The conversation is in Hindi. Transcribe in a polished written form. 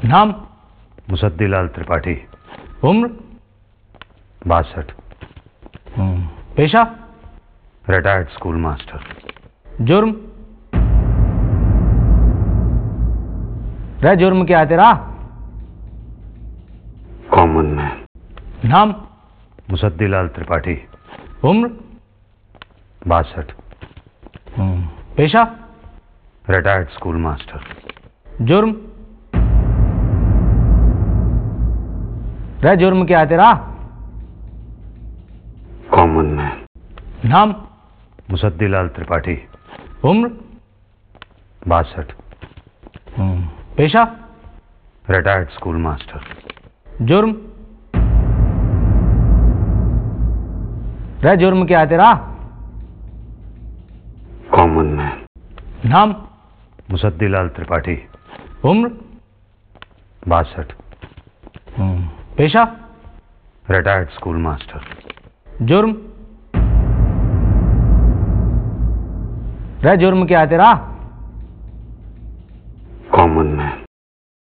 नाम? मुसद्दीलाल त्रिपाठी। उम्र? 62। पेशा? Retired school master. जुर्म? जुर्म क्या है तेरा? Common man. नाम? मुसद्दीलाल त्रिपाठी। उम्र? 62। पेशा? Retired school master. जुर्म? जुर्म क्या है तेरा? Common man. नाम? मुसद्दीलाल त्रिपाठी। उम्र? 62। पेशा? Retired school master. जुर्म? जुर्म क्या है तेरा? Common man. नाम? मुसद्दीलाल त्रिपाठी। उम्र? 62। पेशा? Retired school master. जुर्म? जुर्म क्या है तेरा? कॉमन